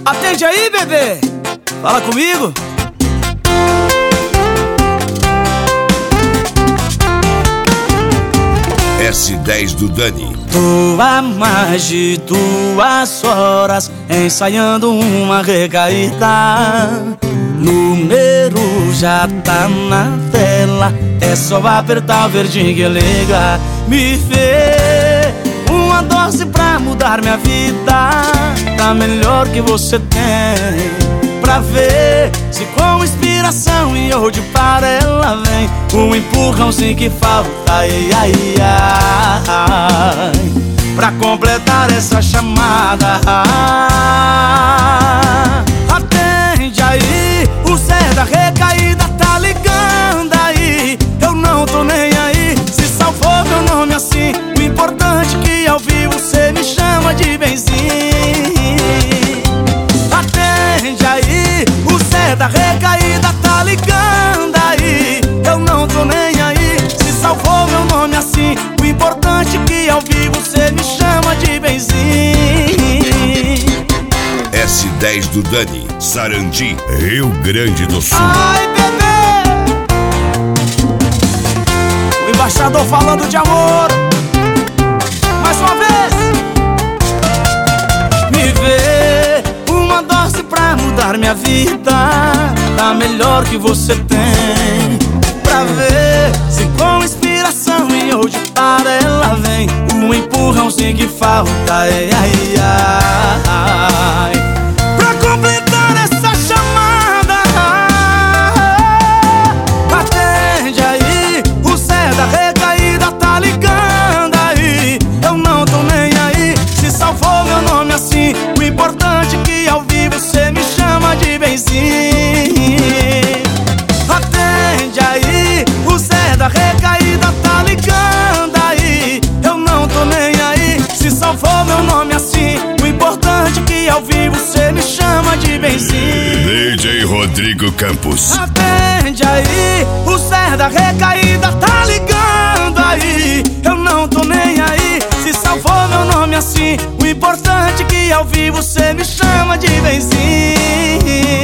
Atende aí, bebê. Fala comigo. S10 do Dani. Tô há mais de 2 horas ensaiando uma recaída. Número já tá na tela, é só apertar o verdinho que liga. Me vê uma dose pra mudar minha vida, tá melhor que você tem. Pra ver se com inspiração e hoje para ela vem um empurrãozinho que falta, ai, ai, ai, pra completar essa chamada. Atende aí, o Zé da recaída tá ligando aí. Eu não tô nem aí, se salvou meu nome assim. O importante é que ao vivo você me chama de benzinho. Atende aí, o Zé da recaída tá ligando aí. Eu não tô nem aí, se salvou meu nome assim. O importante é que ao vivo você me chama de benzinho. S10 do Dani, Sarandi, Rio Grande do Sul. Ai, bebê, o embaixador falando de amor. Mais uma vez. Me vê uma dose pra mudar minha vida, tá melhor que você tem. Pra ver se com inspiração e hoje para ela vem um empurrãozinho que falta, ai, ai, ai, pra completar essa chamada. Atende aí, o Zé da recaída tá ligando aí. Eu não tô nem aí, se salvou meu nome assim. O importante é que ao vivo você me chama de benzinho. Atende aí, o Zé da recaída tá ligando aí. Eu não tô nem aí, se salvou meu nome assim. O importante é que ao vivo você me chama de benzinho. DJ Rodrigo Campos. Atende aí, o Zé da recaída tá ligando aí. Eu não tô nem aí, se salvou meu nome assim. O importante é que ao vivo você me chama de benzinho.